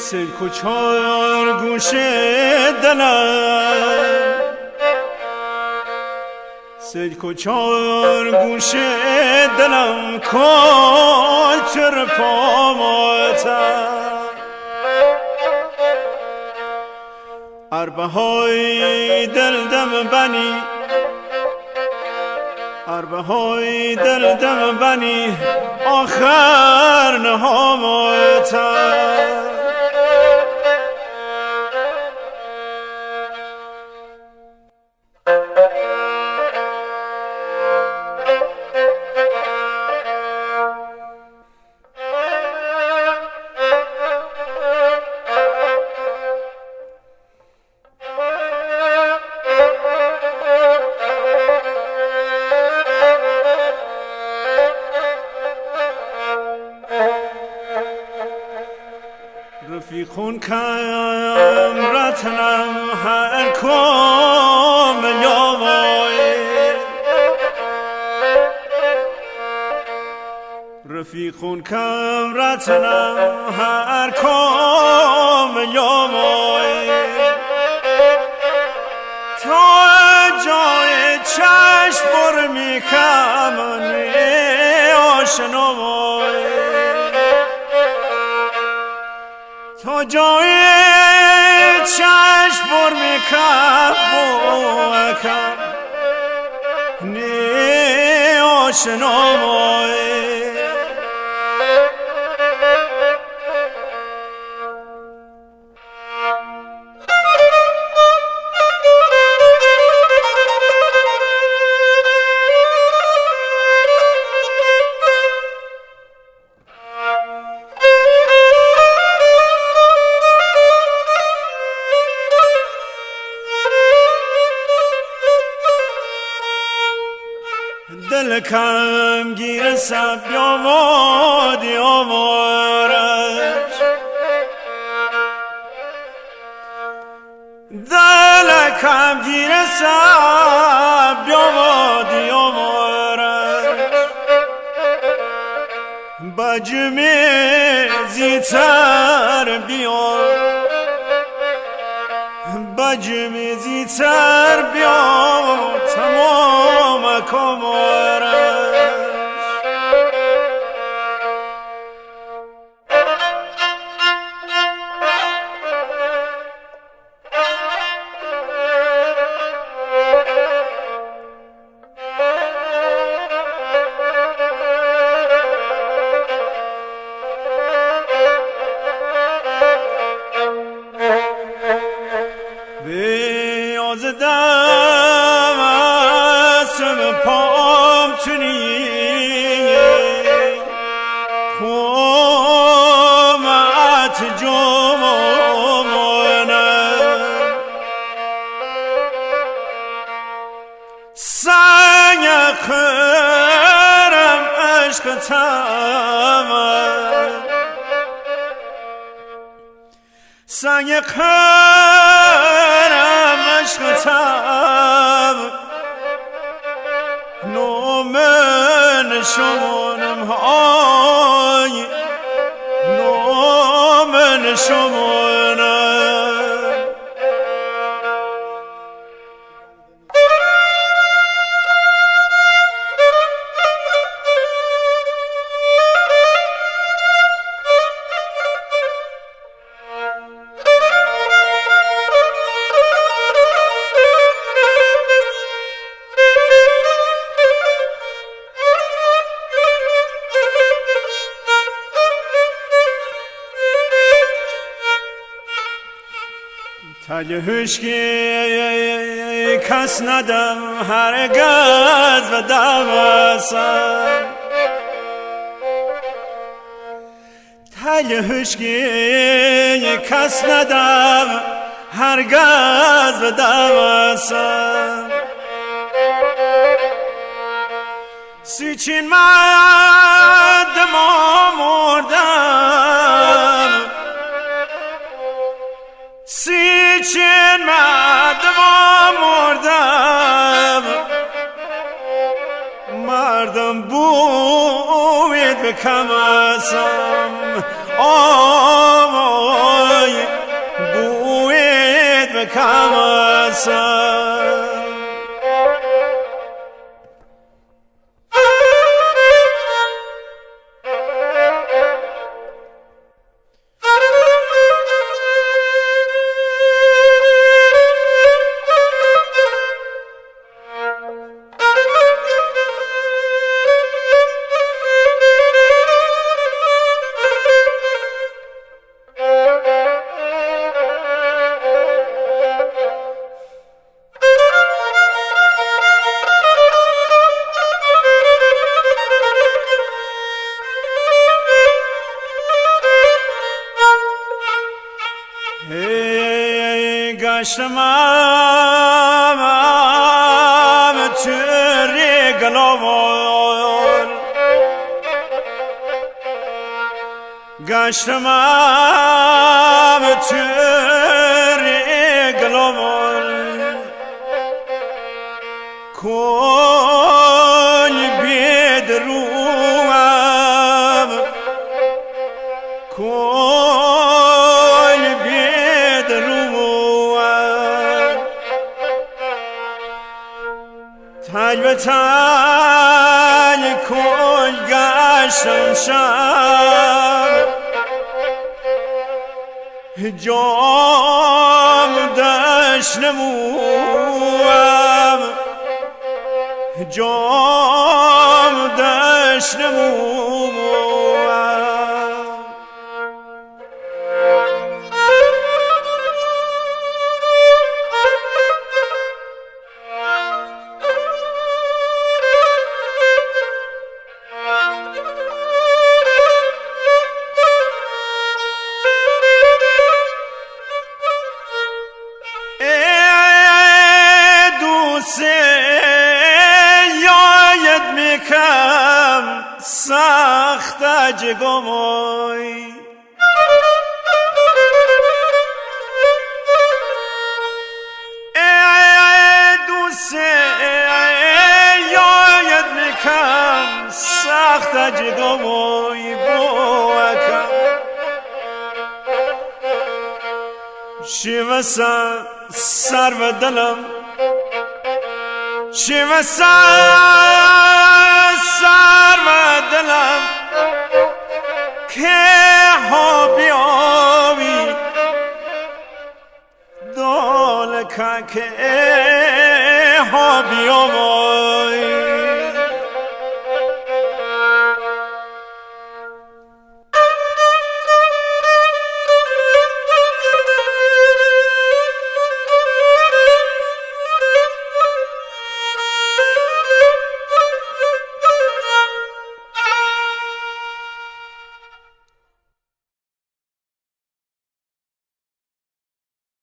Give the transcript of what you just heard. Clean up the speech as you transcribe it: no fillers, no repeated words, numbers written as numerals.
سلک و چار گوشه دلم، سلک و چار گوشه دلم کالتر پاماتم، عربه های دلدم بنی، عربه های دلدم بنی آخر نهاماتم. رفیقون کم رتنم هر کام یاوای، رفیقون کم رتنم هر کام یاوای، تا جای چشم بر میکمن آشنوای، تا جای چشم بر میکم نه آشنوای. دل کم گیر سب بیامادی آمارش، دل کم گیر سب بیامادی آمارش، بجمی زیتر بیام، بجمی زیتر بیام تمام کمارش. بیازدم اسم پام تونی قومت جمانم، سنگ خرم عشق تمام، سنگ خرم عشقتم، نومن شمانم های، نومن شمانم. تاج هشکی کس ندم هرگز و دوستم، تاج هشکی کس ندم هرگز و دوستم، سیچین مرد ما مردم، سیچین مرد ما مردم، مردم بوید به کمسم آمای. کمسم گشتم توی گلوان گشتم توی گلوان کل بیدروم کل بیدروم تنگ به تنگ کل گشتم شب جام دشت نموم جام دشت نموم سخت اجگمای ای دوست یاد میکم سخت اجگمای بوکم شیوه سر و دلم شیوه سر و دلم که ها بیاوی دال که